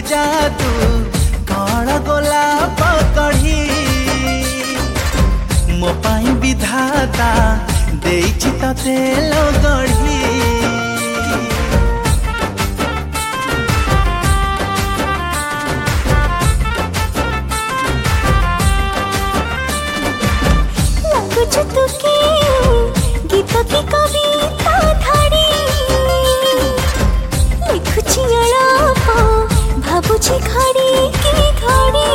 जादू कण गोलाप कढ़ी मो पाई विधाता देइछि तते लो गढ़ी लगुछ तू के गीत की कविता धाड़ी लिखुछि अळप भाबुछि घड़ी की घड़ी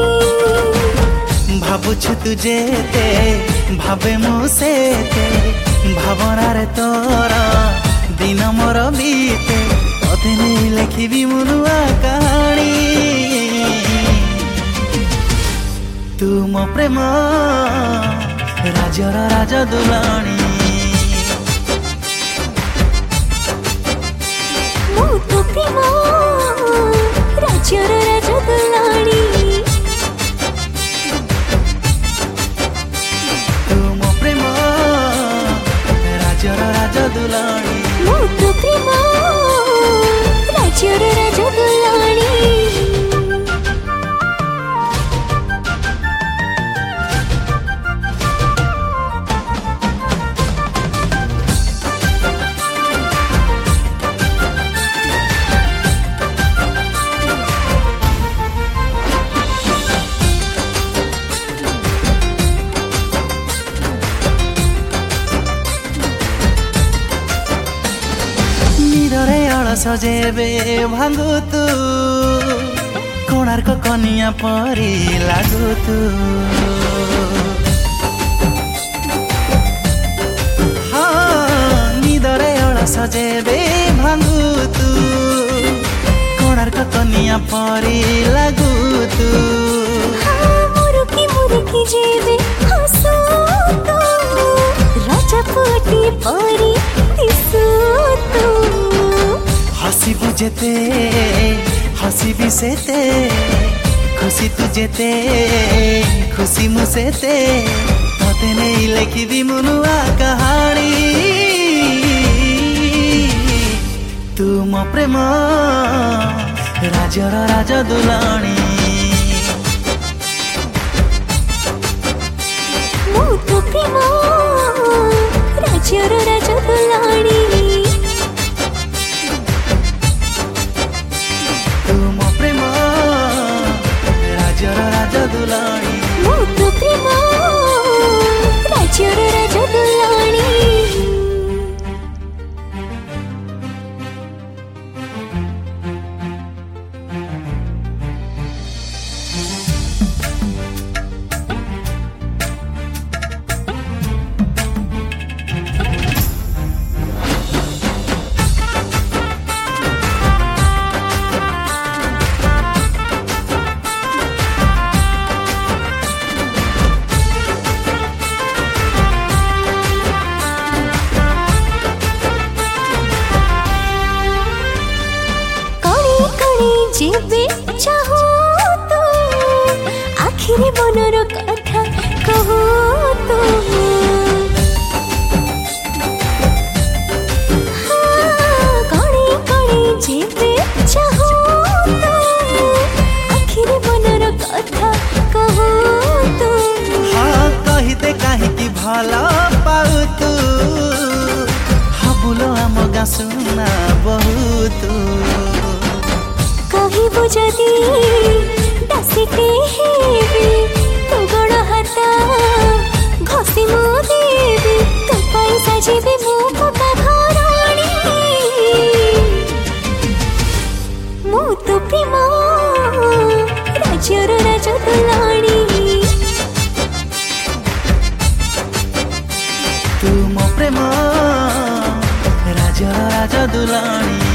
भाबुछु तुझे भावे मुसेते भावना रे तोर दिन मोर बीते तोते नहीं लिखी मुनुआ कहानी तू मो प्रेम राजर राज दुलाणी मो तो प्रेम राजर राज दुलाणी दुलाणी मो तो प्रेम राजर राज दुलाणी सजेबे भांगु तू कोणार्क कनिया परी लागु तू हाँ निदरे अड़ सजेबे भांगु तू कोणार्क कनिया परी लागु तू मुरुकी जेबे हसो तू राजा पोटी परी दिसो तू हसी बुझेते हसी भी सेते खुशी तुझेते खुशी मुसेते तोते नहीं लिखी दी मुनुआ कहानी तू मो प्रेम राजर राज दुलाणी मो तो प्रेम राजर राज दुलाणी दुलाणी मो तो प्रेम राजर राज दुलाणी जेबे चाहो तो आखिर मनर कथा कहो तो कणे कणे जेबे चाहो तो आखिर मनर कथा कहो तो हाँ कही दे कहीं की भला पाऊ तू हाबुलो आम गा सुना बहुत कहिबो जदी दासिते हेबी तो गण हाता घसी मो देबी तो पैसा जेबे मो पका घराणी मो तो प्रेम राजर राज दुलाणी तू मो प्रेम राजर राज दुलाणी